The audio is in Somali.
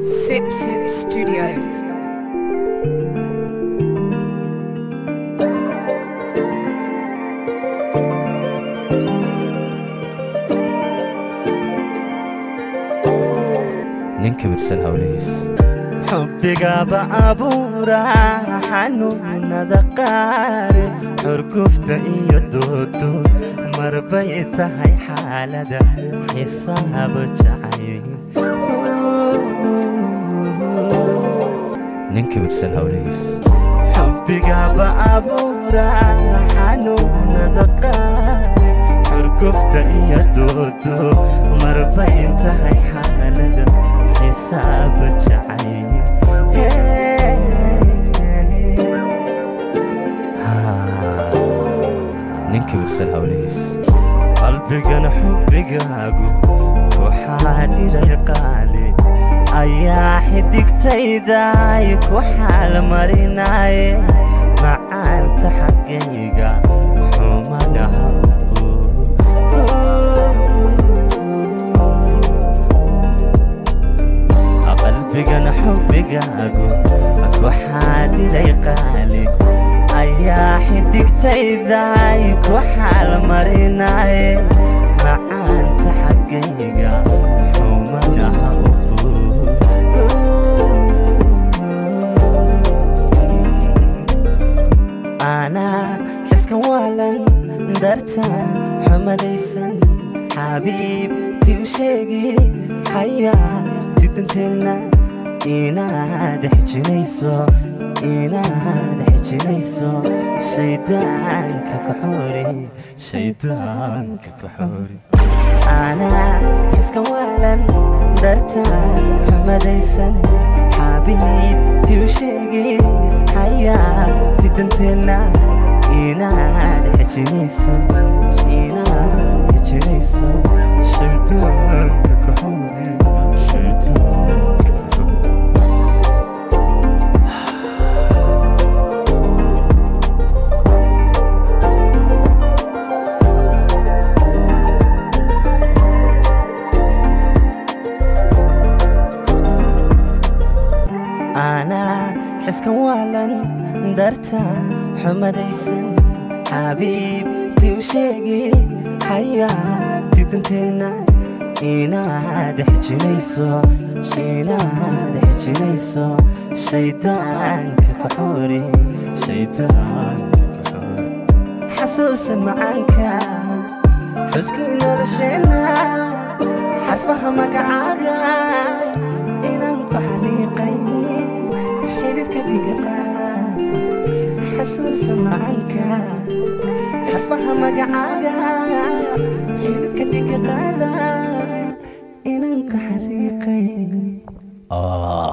Sip Sip Studios. ninka mirsan hawlihiis xubbiga baabuura xanuunada qaare xurgufta iyo doodo marbay tahay xaalada xisaab jacayl ninka mirsan hawlihiis xubbiga baabuura xanuunada qaare xurgufta iyo doodo marbay tahay xaalada حساب جعيل ninka mirsan hawlihiis qalbigan xubbigaagu ku xaadiray qaali ayaa xidigtayday ku xaal marinaye macaanta xaggayga xumanaha qalbigan xubbigaagu ku xaadiray qaali ayaa xidigtayday ku xaal marinaye macaanta xaggayga xumanaha anaa xiskan waalan darta xumadaysan xabiibtii u sheegi xayaa tidanteenna inaad xijinayso shaydaanka ka xori anaa iska waalan darta xumadaysan xabiibtii u sheegi xayaa tidanteenna inaad xijinayso shaydaanka ka xori أنا حسك والا درتا حمديسن حبيبتي وشيقي حياتي تنتينا إناد حجنيسو شيطانك كحوري حسوس معانك حسكي نرشينا حرفها مقعاقا إنانكو حريقي حسوس معانك حرفها مقعاقا